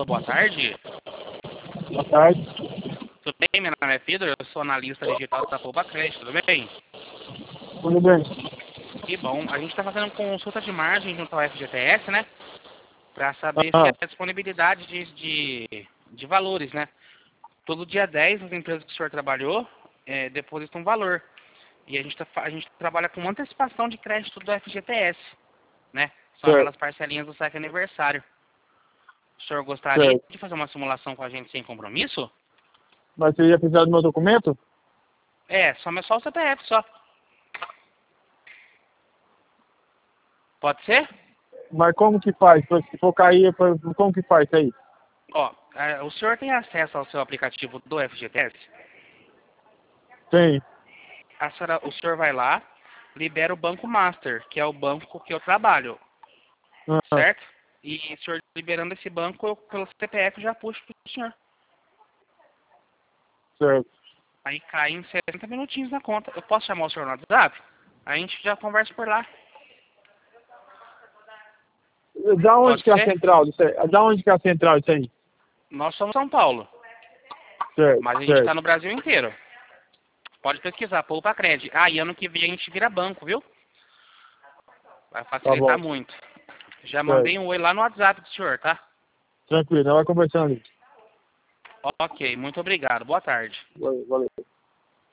Alô, boa tarde. Boa tarde. Tudo bem? Meu nome é Pedro, eu sou analista digital da Poupa Crédito, tudo bem? Tudo bem? Que bom. A gente está fazendo consulta de margem junto ao FGTS, né? Para saber se Ah, a disponibilidade de valores, né? Todo dia 10 as empresas que o senhor trabalhou depositam um valor. E a gente trabalha com antecipação de crédito do FGTS, né? São certo, aquelas parcelinhas do saque aniversário. O senhor gostaria certo. de fazer uma simulação com a gente sem compromisso? Mas você ia precisar do meu documento? Só o CPF, só. Pode ser? Mas como que faz? Se for cair, como que faz isso aí? Ó, o senhor tem acesso ao seu aplicativo do FGTS? Tem. O senhor vai lá, libera o Banco Master, que é o banco que eu trabalho, Ah, certo? E o senhor liberando esse banco, eu, pelo CPF, já puxo pro senhor. certo. Aí cai em 60 minutinhos na conta. Eu posso chamar o senhor no WhatsApp? A gente já conversa por lá. Da onde Pode que é a ser? central disso aí? Da onde que é a central disso aí? Nós somos São Paulo, Certo, mas a gente está certo. no Brasil inteiro. Pode pesquisar, Poupa Cred. Ah, e ano que vem a gente vira banco, viu? Vai Tá facilitar bom. muito. Já Certo. mandei um oi lá no WhatsApp do senhor, tá? Tranquilo, nós vamos conversando. Ok, muito obrigado. Boa tarde. Valeu, valeu.